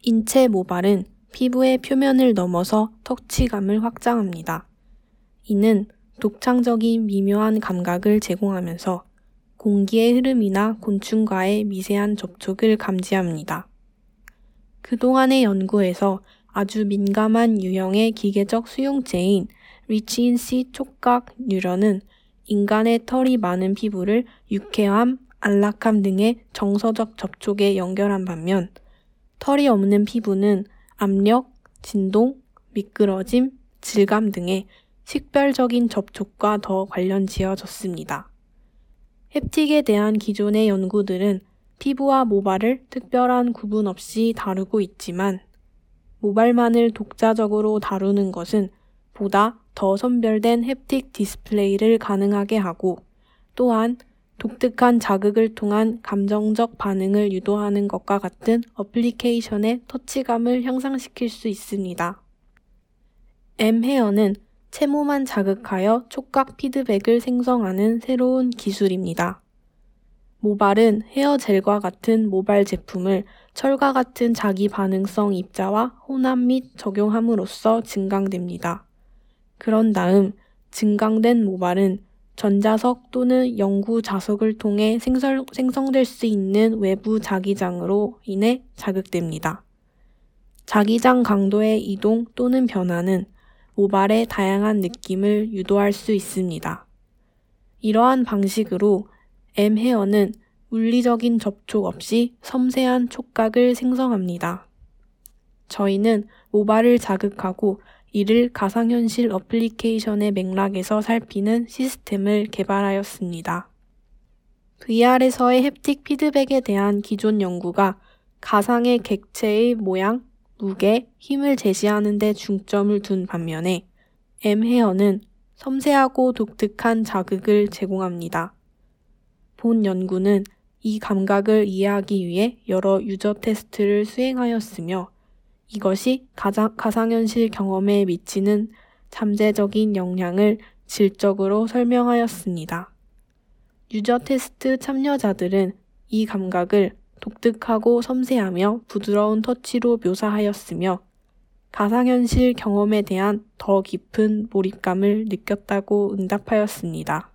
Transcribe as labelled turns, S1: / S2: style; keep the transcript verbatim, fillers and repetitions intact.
S1: 인체 모발은 피부의 표면을 넘어서 터치감을 확장합니다. 이는 독창적인 미묘한 감각을 제공하면서 공기의 흐름이나 곤충과의 미세한 접촉을 감지합니다. 그동안의 연구에서 아주 민감한 유형의 기계적 수용체인 리치인시 촉각 뉴런은 인간의 털이 많은 피부를 유쾌함, 안락함 등의 정서적 접촉에 연결한 반면 털이 없는 피부는 압력, 진동, 미끄러짐, 질감 등의 식별적인 접촉과 더 관련 지어졌습니다. 햅틱에 대한 기존의 연구들은 피부와 모발을 특별한 구분 없이 다루고 있지만 모발만을 독자적으로 다루는 것은 보다 더 선별된 햅틱 디스플레이를 가능하게 하고 또한 독특한 자극을 통한 감정적 반응을 유도하는 것과 같은 어플리케이션의 터치감을 향상시킬 수 있습니다. 엠헤어는 채모만 자극하여 촉각 피드백을 생성하는 새로운 기술입니다. 모발은 헤어젤과 같은 모발 제품을 철과 같은 자기 반응성 입자와 혼합 및 적용함으로써 증강됩니다. 그런 다음 증강된 모발은 전자석 또는 영구 자석을 통해 생성, 생성될 수 있는 외부 자기장으로 인해 자극됩니다. 자기장 강도의 이동 또는 변화는 모발의 다양한 느낌을 유도할 수 있습니다. 이러한 방식으로 엠헤어는 물리적인 접촉 없이 섬세한 촉각을 생성합니다. 저희는 모발을 자극하고 이를 가상현실 어플리케이션의 맥락에서 살피는 시스템을 개발하였습니다. 브이알에서의 햅틱 피드백에 대한 기존 연구가 가상의 객체의 모양, 무게, 힘을 제시하는 데 중점을 둔 반면에 엠헤어는 섬세하고 독특한 자극을 제공합니다. 본 연구는 이 감각을 이해하기 위해 여러 유저 테스트를 수행하였으며 이것이 가상, 가상현실 경험에 미치는 잠재적인 영향을 질적으로 설명하였습니다. 유저 테스트 참여자들은 이 감각을 독특하고 섬세하며 부드러운 터치로 묘사하였으며 가상현실 경험에 대한 더 깊은 몰입감을 느꼈다고 응답하였습니다.